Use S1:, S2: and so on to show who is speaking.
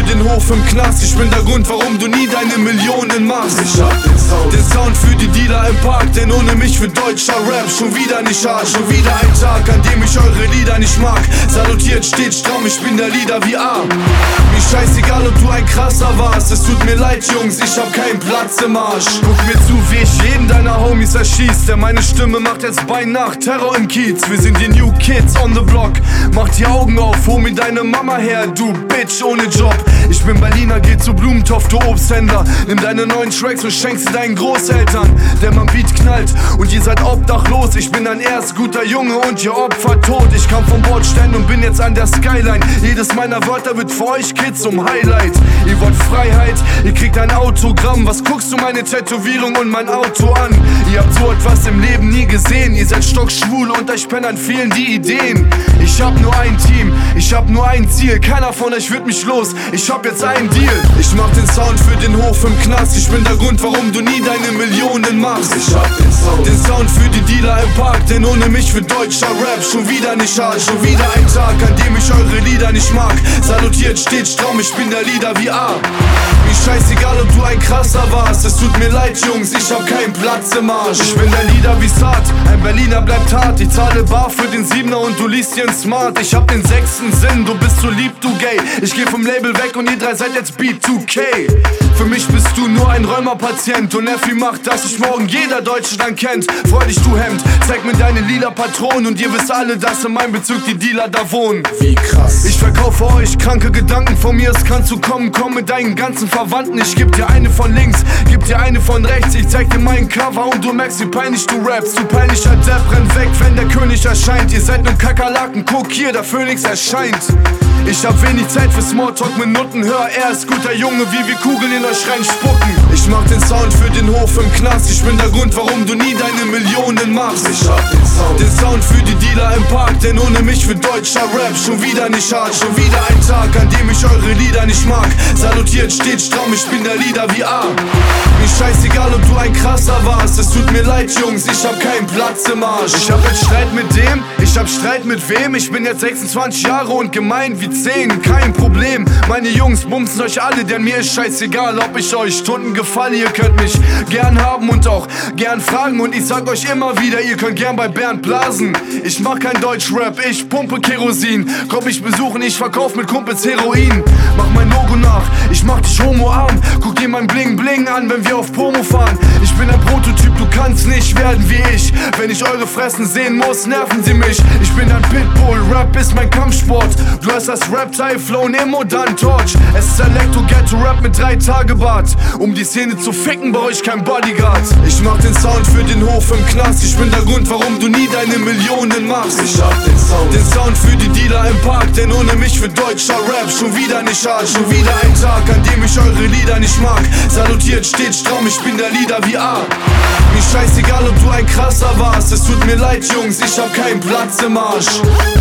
S1: den Hof im Knast. Ich bin der Grund, warum du nie deine Millionen machst. Ich hab den Sound für die Dealer im Park, denn ohne mich wird deutscher Rap schon wieder nicht hart. Schon wieder ein Tag, an dem ich eure Lieder nicht mag. Salutiert steht stramm, ich bin der Lieder wie A. Mir scheißegal, ob du ein krasser warst. Es tut mir leid, Jungs, ich hab keinen Platz im Arsch. Guck mir zu, wie ich jeden deiner Homies erschießt. Denn meine Stimme macht jetzt bei Nacht Terror im Kiez. Wir sind die New Kids on the Block. Mach die Augen auf, hol mir deine Mama her, du Bitch ohne Job. Ich bin Berliner, geh zu Blumentopf, du Obsthändler. Nimm deine neuen Tracks und schenk sie deinen Großeltern. Der mein Beat knallt und ihr seid obdachlos. Ich bin ein erst guter Junge und ihr Opfer tot. Ich kam vom Bordstein und bin jetzt an der Skyline. Jedes meiner Wörter wird für euch Kids zum Highlight. Ihr wollt Freiheit, ihr kriegt ein Autogramm. Was guckst du meine Tätowierung und mein Auto an? Ihr habt so etwas im Leben nie gesehen. Ihr seid stockschwul und euch Pennern fehlen die Ideen. Ich hab nur ein Team, ich hab nur ein Ziel. Keiner von euch wird mich los, ich hab jetzt einen Deal. Ich mach den Sound für den Hof im Knast. Ich bin der Grund, warum du nie deine Millionen machst. Ich hab den Sound für die Dealer im Park, denn ohne mich wird deutscher Rap schon wieder nicht hart. Schon wieder ein Tag, an dem ich eure Lieder nicht mag. Salutiert steht stramm, ich bin der Lieder wie A. Mir scheißegal, ob du ein krasser warst. Es tut mir leid, Jungs, ich hab keinen Platz im Arsch. Ich bin der Lieder wie Saad, ein Berliner bleibt hart. Ich zahle bar für den Siebener und du liest dir ein Smart. Ich hab den sechsten Sinn, du bist so lieb, du Gay. Ich geh vom Label weg und ihr drei seid jetzt B2K. Für mich bist du nur ein Rheumapatient und Effi macht, dass sich morgen jeder Deutsche dann kennt. Freu dich, du Hemd, zeig mir deine lila Patronen und ihr wisst alle, dass in meinem Bezirk die Dealer da wohnen. Wie krass. Ich verkaufe euch kranke Gedanken, von mir es kannst du kommen, komm mit deinen ganzen Verwandten. Ich geb dir eine von links, geb dir eine von rechts. Ich zeig dir meinen Cover und du merkst, wie peinlich du rappst. Du peinlicher Depp, renn weg, wenn der König erscheint. Ihr seid nur Kakerlaken, guck hier, der Phönix erscheint. Ich hab wenig Zeit für Smalltalk mit Nutten. Hör, er ist guter Junge, wie wir Kugeln in euch reinspucken. Ich mach den Sound für den Hof im Knast. Ich bin der Grund, warum du nie deine Millionen machst. Ich hab den Sound für die Dealer im Park, denn ohne mich wird deutscher Rap schon wieder nicht hart. Schon wieder ein Tag, an dem ich eure Lieder nicht mag. Salutiert steht stramm, ich bin der Lieder wie A. Mir scheißegal, ob du ein krasser warst. Es tut mir leid, Jungs, ich hab keinen Platz im Arsch. Ich hab jetzt Streit mit dem, ich hab Streit mit wem? Ich bin jetzt 26 Jahre und gemein wie 10, kein Problem. Meine Jungs bumsen euch alle, denn mir ist scheißegal, ob ich euch Stunden gefalle. Ihr könnt mich gern haben und auch gern fragen. Und ich sag euch immer wieder, ihr könnt gern bei Bernd blasen. Ich mach kein Deutschrap, ich pumpe Kerosin. Komm mich besuchen, ich verkauf mit Kumpels Heroin. Mach mein Logo nach, ich mach dich homoarm. Guck dir mein Bling Bling an, wenn wir auf Promo fahren. Ich bin ein Prototyp, du kannst nicht werden wie ich. Wenn ich eure Fressen sehen muss, nerven sie mich. Ich bin ein Pitbull, Rap ist mein Kampfsport. Du hast das Rap-Typhoon im modernen Torch. Es ist Elektro-Ghetto-Rap mit 3 Tage Bart. Um die Szene zu ficken, brauch ich kein Bodyguard. Ich mach den Sound für den Hof im Knast. Ich bin der Grund, warum du nie deine Millionen machst. Ich hab den Sound für die Dealer im Park, denn ohne mich wird deutscher Rap schon wieder nicht hart. Schon wieder ein Tag, an dem ich eure Lieder nicht mag. Salutiert steht stramm, ich bin der Lieder wie A. Mir scheißegal, ob du ein krasser warst. Es tut mir leid, Jungs, ich hab keinen Platz im Arsch.